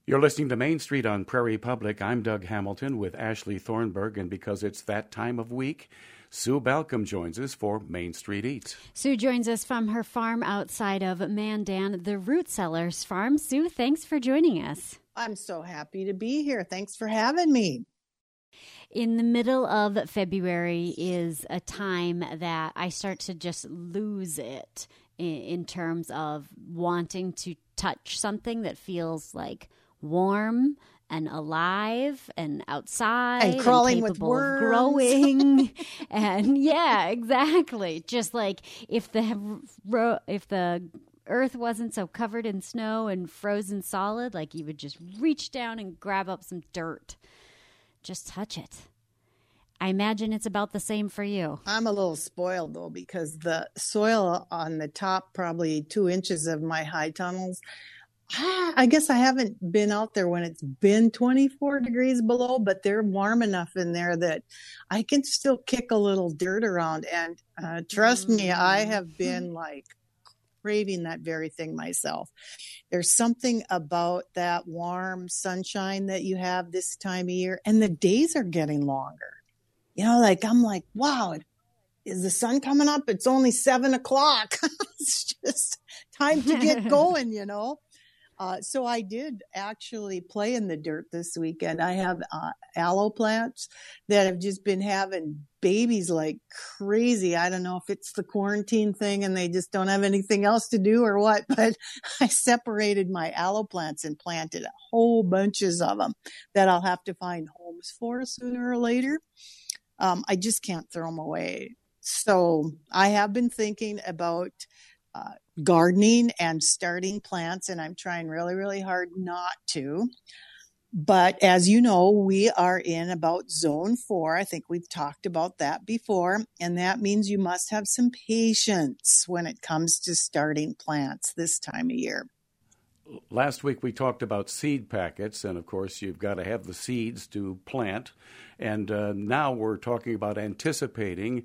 You're listening to Main Street on Prairie Public. I'm Doug Hamilton with Ashley Thornburg, and because it's that time of week, Sue Balcom joins us for Main Street Eats. Sue joins us from her farm outside of Mandan, the Root Cellars Farm. Sue, thanks for joining us. I'm so happy to be here. Thanks for having me. In the middle of February is a time that I start to just lose it in terms of wanting to touch something that feels like warm and alive and outside and crawling and with worms. Growing. And yeah, exactly. Just like if the earth wasn't so covered in snow and frozen solid, like you would just reach down and grab up some dirt. Just touch it. I imagine it's about the same for you. I'm a little spoiled, though, because the soil on the top, probably 2 inches of my high tunnels, I guess I haven't been out there when it's been 24 degrees below, but they're warm enough in there that I can still kick a little dirt around. And trust me, I have been like craving that very thing myself. There's something about that warm sunshine that you have this time of year, and the days are getting longer. You know, like I'm like, wow, is the sun coming up? It's only 7 o'clock. It's just time to get going, you know. So I did actually play in the dirt this weekend. I have aloe plants that have just been having babies like crazy. I don't know if it's the quarantine thing and they just don't have anything else to do or what, but I separated my aloe plants and planted whole bunches of them that I'll have to find homes for sooner or later. I just can't throw them away. So I have been thinking about gardening and starting plants, and I'm trying really, really hard not to. But as you know, we are in about zone 4. I think we've talked about that before. And that means you must have some patience when it comes to starting plants this time of year. Last week we talked about seed packets, and of course you've got to have the seeds to plant. And now we're talking about anticipating,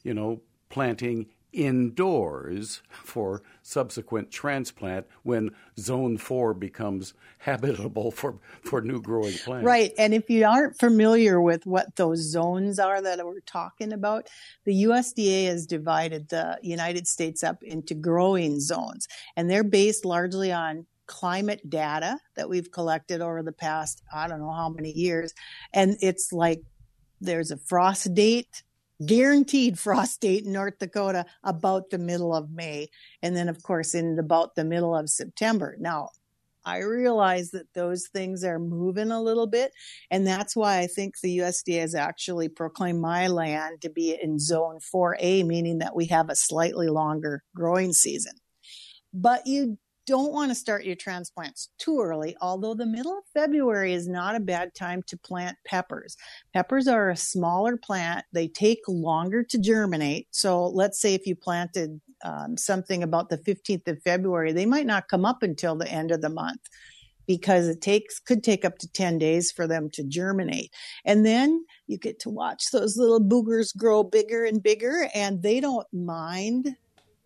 planting indoors for subsequent transplant when zone 4 becomes habitable for new growing plants. Right. And if you aren't familiar with what those zones are that we're talking about, the USDA has divided the United States up into growing zones, and they're based largely on climate data that we've collected over the past, I don't know how many years. And it's like there's a frost date, guaranteed frost date in North Dakota about the middle of May. And then, of course, in about the middle of September. Now, I realize that those things are moving a little bit. And that's why I think the USDA has actually proclaimed my land to be in zone 4A, meaning that we have a slightly longer growing season. But you don't want to start your transplants too early, although the middle of February is not a bad time to plant peppers. Peppers are a smaller plant. They take longer to germinate. So let's say if you planted something about the 15th of February, they might not come up until the end of the month because it could take up to 10 days for them to germinate. And then you get to watch those little boogers grow bigger and bigger, and they don't mind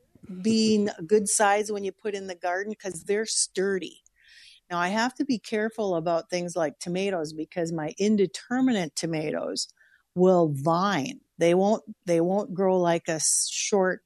being a good size when you put in the garden because they're sturdy. Now, I have to be careful about things like tomatoes because my indeterminate tomatoes will vine. They won't grow like a short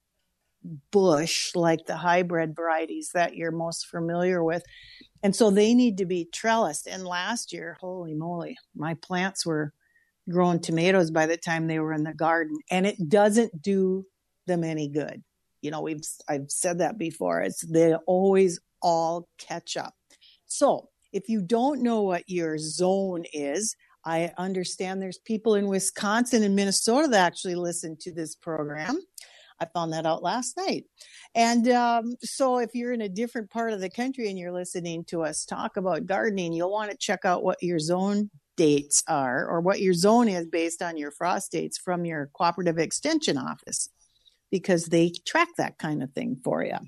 bush like the hybrid varieties that you're most familiar with. And so they need to be trellised. And last year, holy moly, my plants were growing tomatoes by the time they were in the garden, and it doesn't do them any good. I've said that before. They always all catch up. So if you don't know what your zone is, I understand there's people in Wisconsin and Minnesota that actually listen to this program. I found that out last night. And so if you're in a different part of the country and you're listening to us talk about gardening, you'll want to check out what your zone dates are or what your zone is based on your frost dates from your cooperative extension office, because they track that kind of thing for you.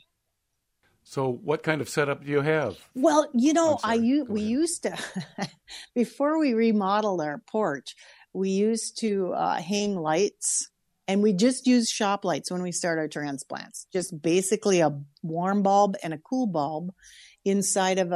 So what kind of setup do you have? Well, we used to, before we remodeled our porch, we used to hang lights, and we just used shop lights when we start our transplants. Just basically a warm bulb and a cool bulb inside of a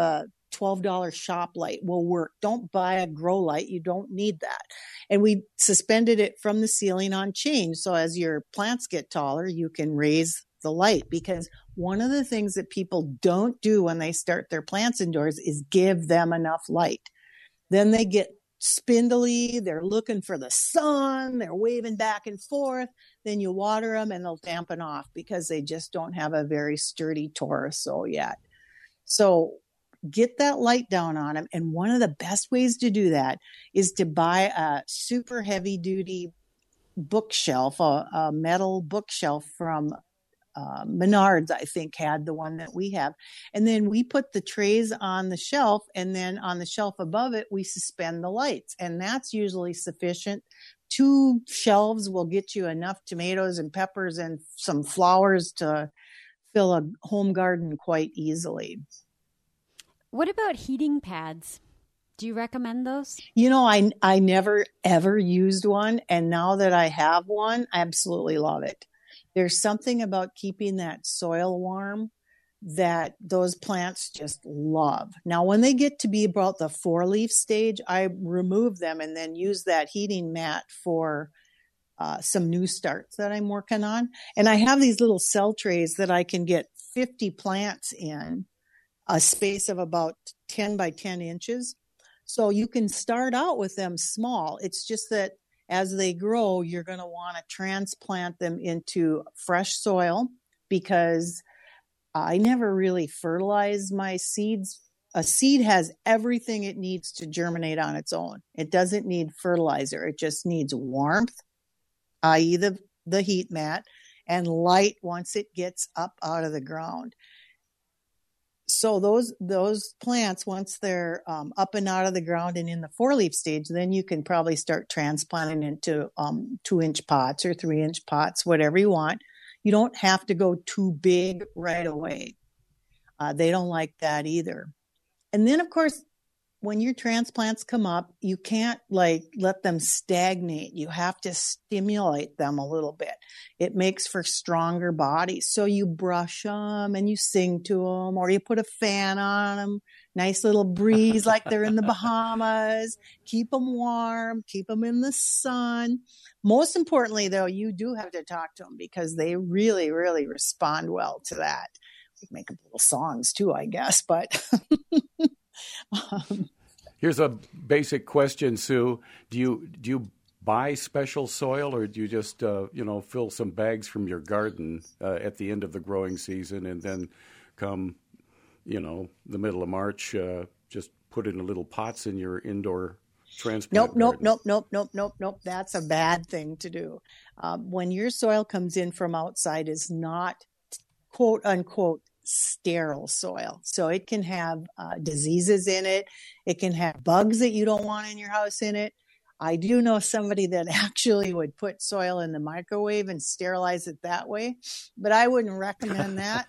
$12 shop light will work. Don't buy a grow light. You don't need that. And we suspended it from the ceiling on chain. So as your plants get taller, you can raise the light, because one of the things that people don't do when they start their plants indoors is give them enough light. Then they get spindly. They're looking for the sun. They're waving back and forth. Then you water them and they'll dampen off because they just don't have a very sturdy torso yet. So get that light down on them. And one of the best ways to do that is to buy a super heavy duty bookshelf, a metal bookshelf from Menards, I think, had the one that we have. And then we put the trays on the shelf, and then on the shelf above it, we suspend the lights. And that's usually sufficient. 2 shelves will get you enough tomatoes and peppers and some flowers to fill a home garden quite easily. What about heating pads? Do you recommend those? You know, I never ever used one. And now that I have one, I absolutely love it. There's something about keeping that soil warm that those plants just love. Now, when they get to be about the 4-leaf stage, I remove them and then use that heating mat for some new starts that I'm working on. And I have these little cell trays that I can get 50 plants in a space of about 10 by 10 inches. So you can start out with them small. It's just that as they grow, you're going to want to transplant them into fresh soil, because I never really fertilized my seeds. A seed has everything it needs to germinate on its own. It doesn't need fertilizer. It just needs warmth, i.e. the heat mat, and light once it gets up out of the ground. So those plants, once they're up and out of the ground and in the 4-leaf stage, then you can probably start transplanting into 2-inch pots or 3-inch pots, whatever you want. You don't have to go too big right away. They don't like that either. And then, of course, when your transplants come up, you can't let them stagnate. You have to stimulate them a little bit. It makes for stronger bodies. So you brush them and you sing to them, or you put a fan on them. Nice little breeze like they're in the Bahamas. Keep them warm. Keep them in the sun. Most importantly, though, you do have to talk to them, because they really, really respond well to that. We can make up little songs too, I guess, but... Here's a basic question, Sue. Do you buy special soil, or do you just fill some bags from your garden at the end of the growing season, and then come the middle of March just put it in little pots in your indoor transplant garden? Nope. That's a bad thing to do. When your soil comes in from outside, is not quote unquote sterile soil. So it can have diseases in it. It can have bugs that you don't want in your house in it. I do know somebody that actually would put soil in the microwave and sterilize it that way, but I wouldn't recommend that.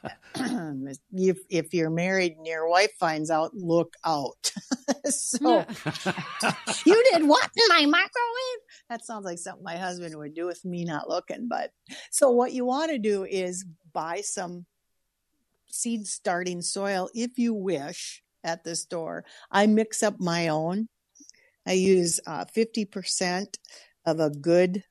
If you're married and your wife finds out, look out. So you did what in my microwave? That sounds like something my husband would do with me not looking. But so what you want to do is buy some seed starting soil if you wish at the store. I mix up my own. I use 50% of a good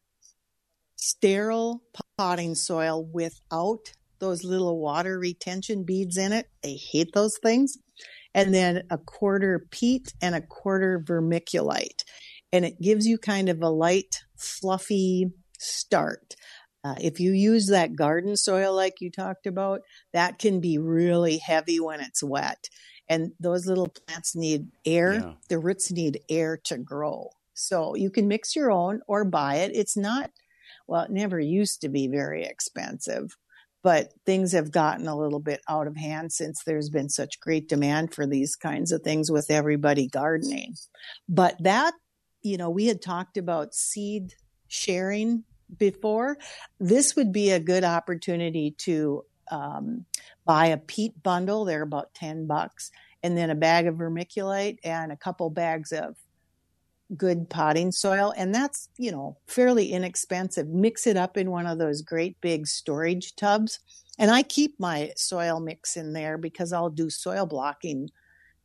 sterile potting soil without those little water retention beads in it. I hate those things. And then a quarter peat and a quarter vermiculite. And it gives you kind of a light, fluffy start. If you use that garden soil like you talked about, that can be really heavy when it's wet. And those little plants need air. Yeah. The roots need air to grow. So you can mix your own or buy it. It's not, well, it never used to be very expensive, but things have gotten a little bit out of hand since there's been such great demand for these kinds of things with everybody gardening. But that, we had talked about seed sharing before. This would be a good opportunity to buy a peat bundle. They're about $10, and then a bag of vermiculite and a couple bags of good potting soil. And that's, fairly inexpensive. Mix it up in one of those great big storage tubs. And I keep my soil mix in there because I'll do soil blocking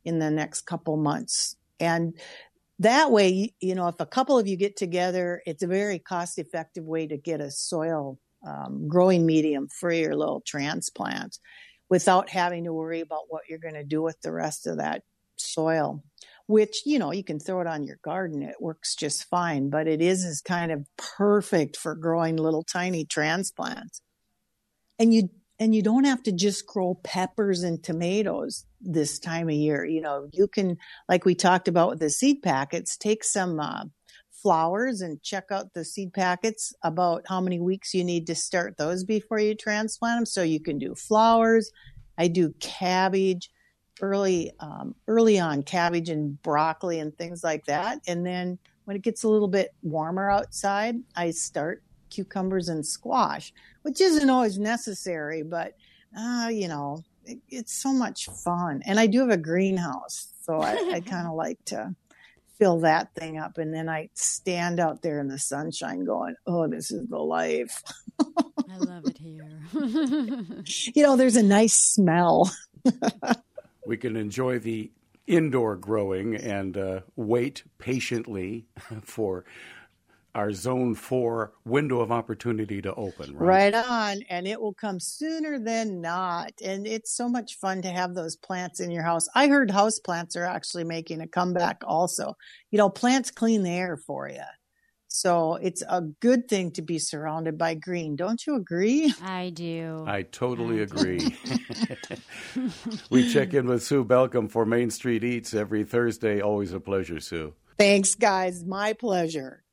in the next couple months. And that way, if a couple of you get together, it's a very cost-effective way to get a soil growing medium for your little transplants without having to worry about what you're going to do with the rest of that soil, which, you can throw it on your garden. It works just fine, but it is kind of perfect for growing little tiny transplants. And you don't have to just grow peppers and tomatoes this time of year. You can, like we talked about with the seed packets, take some flowers and check out the seed packets about how many weeks you need to start those before you transplant them. So you can do flowers. I do cabbage, early on cabbage and broccoli and things like that. And then when it gets a little bit warmer outside, I start cucumbers and squash, which isn't always necessary, but it's so much fun. And I do have a greenhouse, so I kind of like to fill that thing up, and then I stand out there in the sunshine going, oh, this is the life. I love it here. There's a nice smell. We can enjoy the indoor growing and wait patiently for our Zone 4 window of opportunity to open, right? Right on. And it will come sooner than not. And it's so much fun to have those plants in your house. I heard house plants are actually making a comeback also. Plants clean the air for you. So it's a good thing to be surrounded by green. Don't you agree? I do. I totally agree. We check in with Sue Belcom for Main Street Eats every Thursday. Always a pleasure, Sue. Thanks, guys. My pleasure.